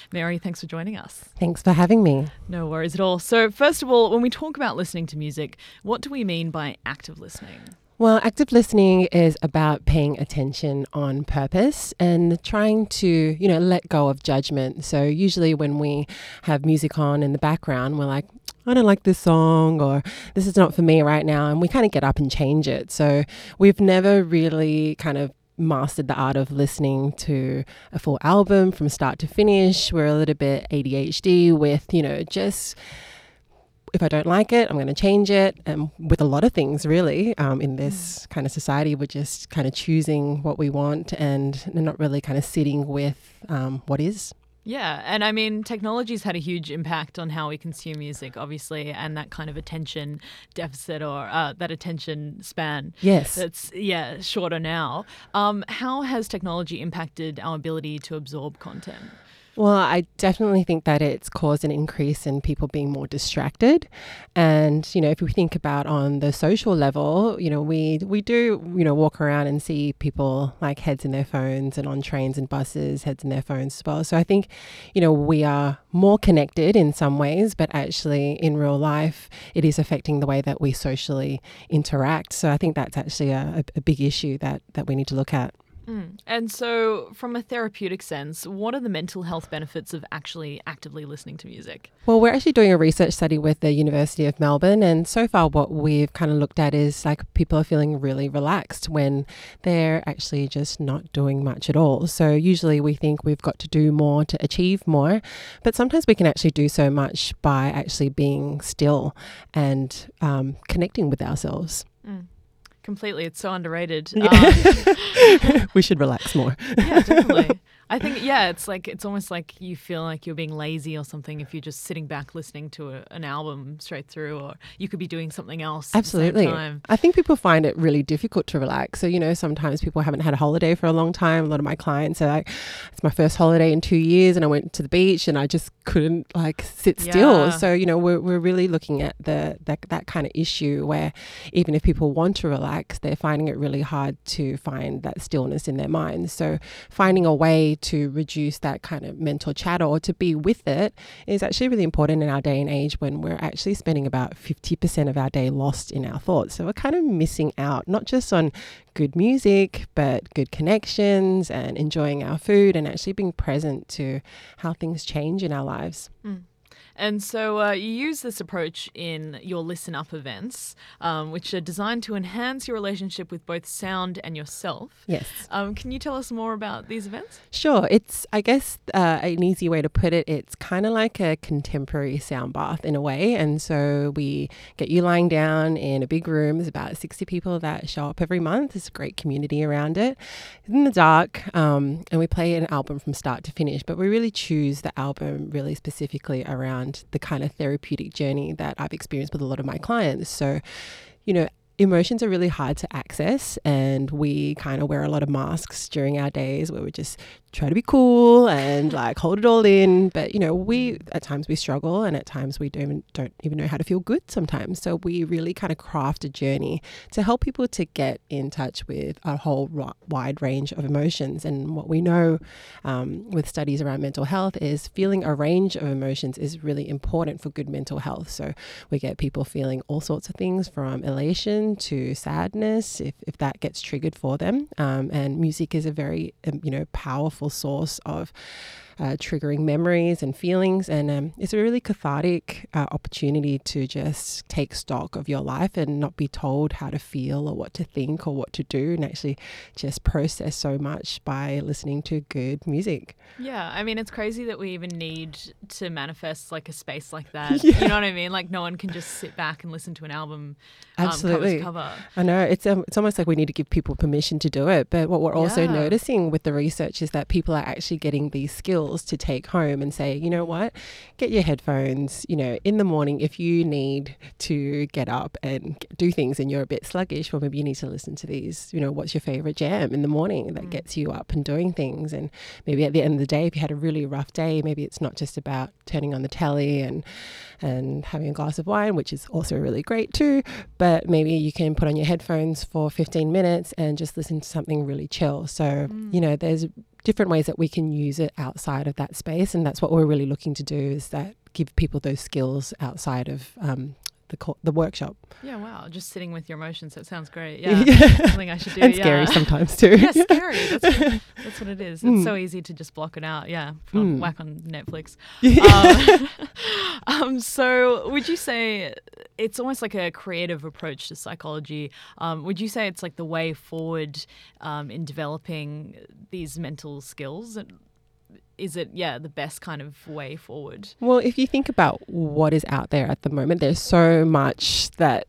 Mary, thanks for joining us. Thanks for having me. No worries at all. So first of all, when we talk about listening to music, what do we mean by active listening? Well, active listening is about paying attention on purpose and trying to, let go of judgment. So usually when we have music on in the background, we're like, I don't like this song, or this is not for me right now. And we kind of get up and change it. So we've never really kind of mastered the art of listening to a full album from start to finish. We're a little bit ADHD with, just if I don't like it, I'm going to change it. And with a lot of things, really, in this kind of society, we're just kind of choosing what we want and not really kind of sitting with what is. Yeah, and I mean, technology's had a huge impact on how we consume music, obviously, and that kind of attention deficit or that attention span. Yes. That's, shorter now. How has technology impacted our ability to absorb content? Well, I definitely think that it's caused an increase in people being more distracted. And, if we think about on the social level, we do, walk around and see people like heads in their phones, and on trains and buses, heads in their phones as well. So I think, we are more connected in some ways, but actually in real life, it is affecting the way that we socially interact. So I think that's actually a big issue that we need to look at. And so from a therapeutic sense, what are the mental health benefits of actually actively listening to music? Well, we're actually doing a research study with the University of Melbourne, and so far what we've kind of looked at is like people are feeling really relaxed when they're actually just not doing much at all. So usually we think we've got to do more to achieve more, but sometimes we can actually do so much by actually being still and connecting with ourselves. Completely. It's so underrated. We should relax more. Yeah, definitely. I think, it's almost like you feel like you're being lazy or something if you're just sitting back listening to an album straight through, or you could be doing something else. Absolutely. At the same time. I think people find it really difficult to relax. So, sometimes people haven't had a holiday for a long time. A lot of my clients are like, it's my first holiday in 2 years and I went to the beach and I just couldn't sit still. So, we're really looking at that kind of issue where even if people want to relax, they're finding it really hard to find that stillness in their minds. So finding a way to reduce that kind of mental chatter or to be with it is actually really important in our day and age when we're actually spending about 50% of our day lost in our thoughts. So we're kind of missing out, not just on good music, but good connections and enjoying our food and actually being present to how things change in our lives. And so you use this approach in your Listen Up events, which are designed to enhance your relationship with both sound and yourself. Yes. Can you tell us more about these events? Sure. It's, I guess, an easy way to put it, it's kind of like a contemporary sound bath in a way. And so we get you lying down in a big room. There's about 60 people that show up every month. There's a great community around it. In the dark, and we play an album from start to finish, but we really choose the album really specifically around the kind of therapeutic journey that I've experienced with a lot of my clients. So, emotions are really hard to access, and we kind of wear a lot of masks during our days where we just try to be cool and hold it all in. But, we at times we struggle, and at times we don't even know how to feel good sometimes. So we really kind of craft a journey to help people to get in touch with a whole wide range of emotions. And what we know with studies around mental health is feeling a range of emotions is really important for good mental health. So we get people feeling all sorts of things from elation to sadness if that gets triggered for them. And music is a very, powerful source of triggering memories and feelings. And it's a really cathartic opportunity to just take stock of your life and not be told how to feel or what to think or what to do, and actually just process so much by listening to good music. Yeah, I mean, it's crazy that we even need to manifest a space like that. Yeah. You know what I mean? No one can just sit back and listen to an album Absolutely. cover to cover. I know. It's almost like we need to give people permission to do it. But what we're also noticing with the research is that people are actually getting these skills to take home and say, you know what, get your headphones, in the morning if you need to get up and do things and you're a bit sluggish, well, maybe you need to listen to these, what's your favorite jam in the morning that gets you up and doing things. And maybe at the end of the day, if you had a really rough day, maybe it's not just about turning on the telly and having a glass of wine, which is also really great too, but maybe you can put on your headphones for 15 minutes and just listen to something really chill. So, there's different ways that we can use it outside of that space. And that's what we're really looking to do, is that give people those skills outside of the workshop. Yeah, wow. Just sitting with your emotions. That sounds great. Yeah. Something I should do. And scary sometimes too. Yeah, scary. That's what it is. It's so easy to just block it out. Yeah. Whack on Netflix. So would you say it's almost like a creative approach to psychology? Would you say it's like the way forward in developing these mental skills? Is it, the best kind of way forward? Well, if you think about what is out there at the moment, there's so much that,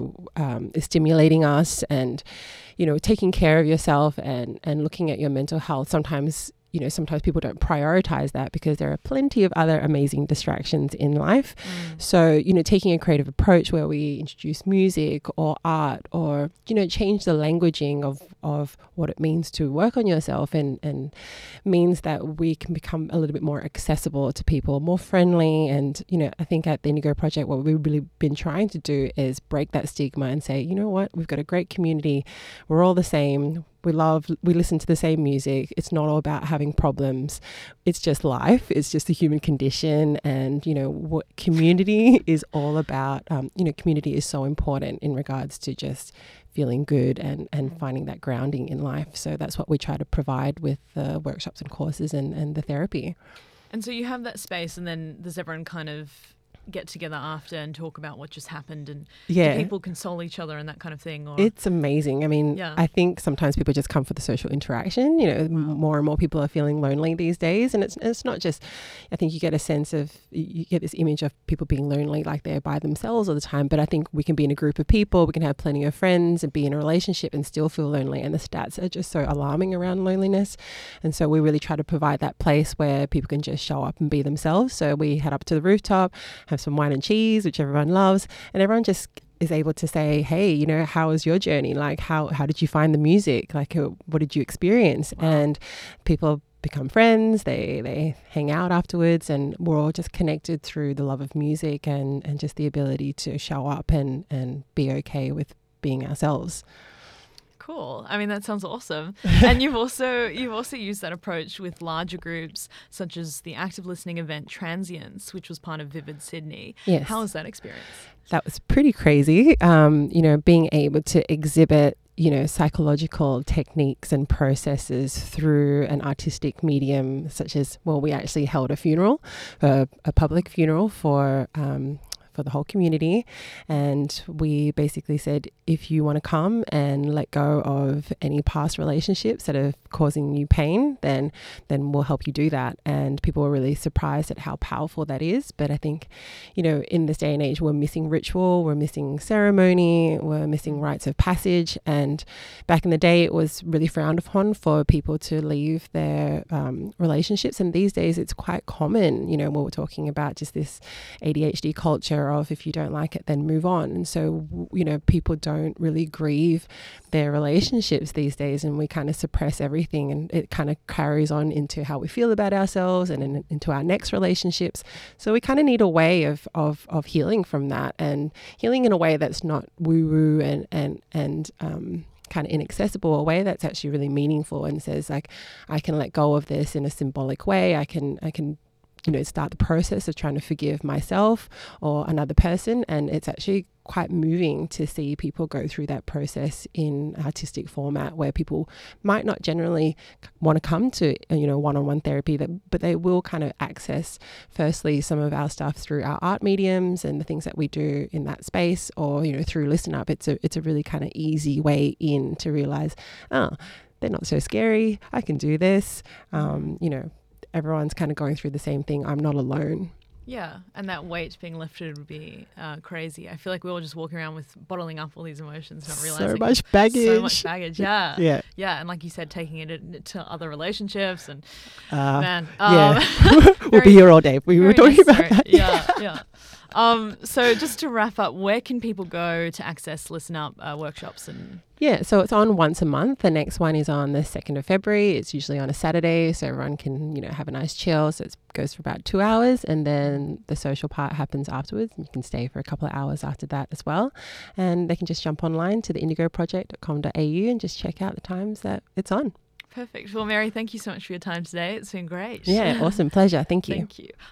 is stimulating us, and, taking care of yourself and looking at your mental health. Sometimes people don't prioritize that because there are plenty of other amazing distractions in life. So, taking a creative approach where we introduce music or art, or, change the languaging of what it means to work on yourself, and means that we can become a little bit more accessible to people, more friendly. And, I think at the Indigo Project, what we've really been trying to do is break that stigma and say, you know what, we've got a great community. We're all the same. We listen to the same music. It's not all about having problems. It's just life. It's just the human condition. And, what community is all about, community is so important in regards to just feeling good and finding that grounding in life. So that's what we try to provide with the workshops and courses and the therapy. And so you have that space, and then does everyone kind of get together after and talk about what just happened, and do people console each other and that kind of thing? Or? It's amazing. I mean, I think sometimes people just come for the social interaction. More and more people are feeling lonely these days, and it's not just, I think you get a sense of, you get this image of people being lonely like they're by themselves all the time, but I think we can be in a group of people, we can have plenty of friends and be in a relationship and still feel lonely, and the stats are just so alarming around loneliness. And so we really try to provide that place where people can just show up and be themselves. So we head up to the rooftop, have some wine and cheese, which everyone loves, and everyone just is able to say, hey, how was your journey? Like, how did you find the music? Like, what did you experience? Wow. And people become friends, they hang out afterwards, and we're all just connected through the love of music and just the ability to show up and be okay with being ourselves. Cool. I mean, that sounds awesome. And you've also used that approach with larger groups, such as the active listening event Transients, which was part of Vivid Sydney. Yes. How was that experience? That was pretty crazy. Being able to exhibit, psychological techniques and processes through an artistic medium, such as, we actually held a funeral, a public funeral for the whole community, and we basically said, if you want to come and let go of any past relationships that are causing you pain, then we'll help you do that. And people were really surprised at how powerful that is. But I think, in this day and age, we're missing ritual, we're missing ceremony, we're missing rites of passage. And back in the day, it was really frowned upon for people to leave their relationships, and these days it's quite common. We were talking about just this ADHD culture of, if you don't like it, then move on. And so, people don't really grieve their relationships these days, and we kind of suppress everything, and it kind of carries on into how we feel about ourselves and into our next relationships. So we kind of need a way of healing from that, and healing in a way that's not woo-woo and kind of inaccessible, a way that's actually really meaningful and says, like, I can let go of this in a symbolic way. I can start the process of trying to forgive myself or another person. And it's actually quite moving to see people go through that process in artistic format, where people might not generally want to come to, one-on-one therapy, but they will kind of access, firstly, some of our stuff through our art mediums and the things that we do in that space, or, through Listen Up. It's a really kind of easy way in to realize, they're not so scary. I can do this. Everyone's kind of going through the same thing. I'm not alone. Yeah, and that weight being lifted would be crazy. I feel like we're all just walking around with bottling up all these emotions, not realizing so much baggage. Yeah. And like you said, taking it to other relationships, and we'll be here all day. We were talking about that. Yeah. So just to wrap up, where can people go to access Listen Up workshops? Yeah, so it's on once a month. The next one is on the 2nd of February. It's usually on a Saturday, so everyone can, have a nice chill. So it goes for about 2 hours, and then the social part happens afterwards. And you can stay for a couple of hours after that as well. And they can just jump online to the indigoproject.com.au and just check out the times that it's on. Perfect. Well, Mary, thank you so much for your time today. It's been great. Yeah, awesome. Pleasure. Thank you. Thank you.